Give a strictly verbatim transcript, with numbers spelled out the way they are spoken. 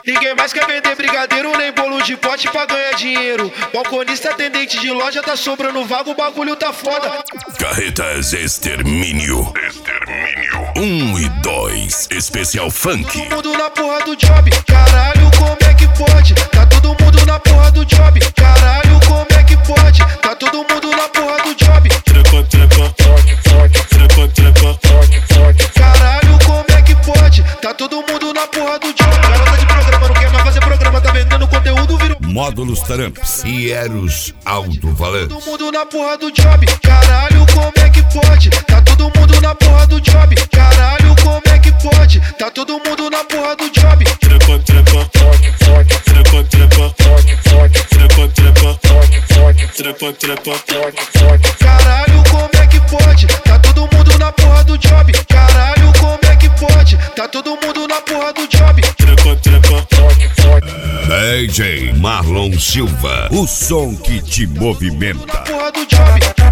Ninguém mais quer vender brigadeiro nem bolo de pote pra ganhar dinheiro. Balconista, atendente de loja, tá sobrando vaga, o bagulho tá foda. Carretas Extermínio. Extermínio. Um e dois. Especial Funk. Todo mundo na porra do job. Caralho, como é que pode? Tá todo mundo na porra do job. Caralho, como é que pode? Tá todo mundo na porra do job. Trepa, trepa, trepa, trepa, caralho, como é que pode? Tá todo mundo na porra do job. Garota de programa, não quer mais fazer programa, tá vendendo conteúdo, virou Módulos Tramps e Eros Alto-Falante. todo mundo na porra do job. Caralho, como é que pode? Tá todo mundo na porra do job. Caralho, como é que pode? Tá todo mundo na porra do job. trepa, trepa, trepa, trepa, trepa, trepa, trepa, trepa. Caralho, como é que pode? Tá todo mundo na porra do job. Caralho, como é que pode? Tá todo mundo na porra do job. Trepa, trepa, D J Marlon Silva, o som que te movimenta. Porra do job.